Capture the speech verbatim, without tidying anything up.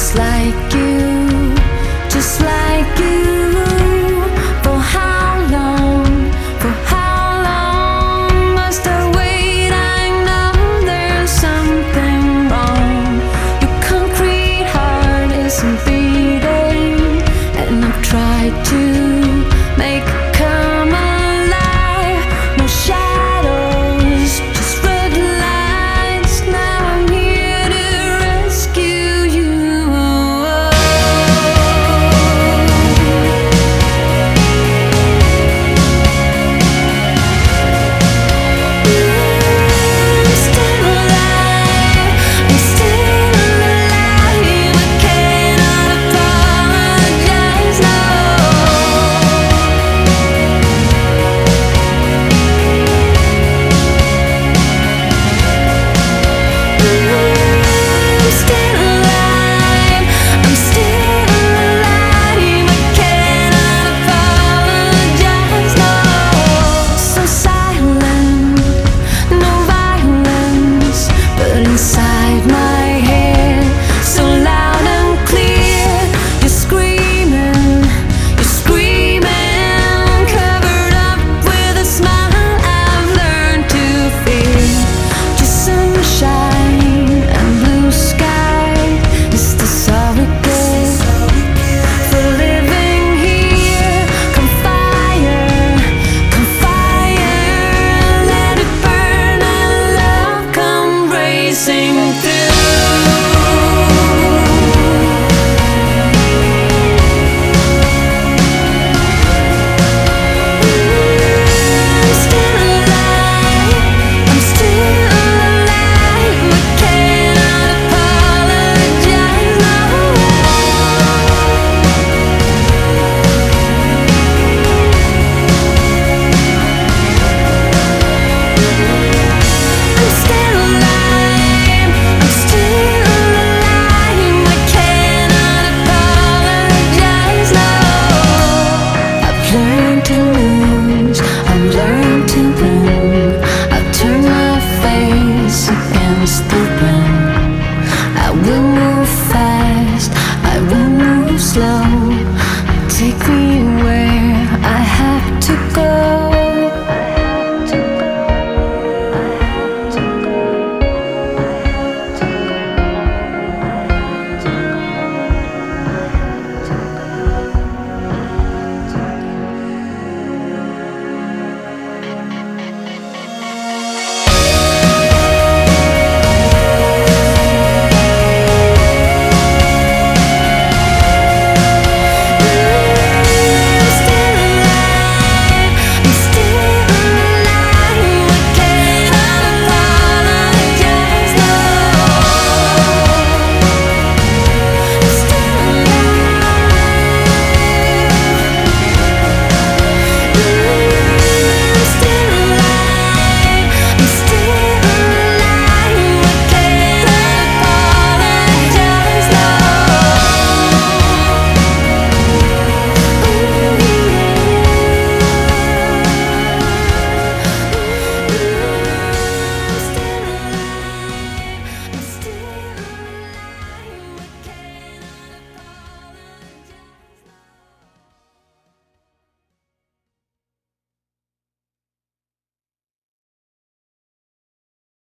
just like you, just like you. For how long, for how long must I wait? I know there's something wrong. Your concrete heart isn't beating, and I've tried to make it come alive. No shadows, just red lights. Now I'm here to rescue you. I'm still alive, I'm still alive. I cannot apologize, no. I'm still alive, I'm still alive. I cannot apologize, no. So silent, no violence, but inside my head, so loud and clear. You're screaming, you're screaming, covered up with a smile I've learned to fear. Just sunshine and blue sky is the surrogate for living here. Come fire, come fire, let it burn and love come racing through. I'm still alive, I'm still alive. I cannot apologize, no. I'm still alive, I'm still alive. I cannot apologize, no. I've learned to live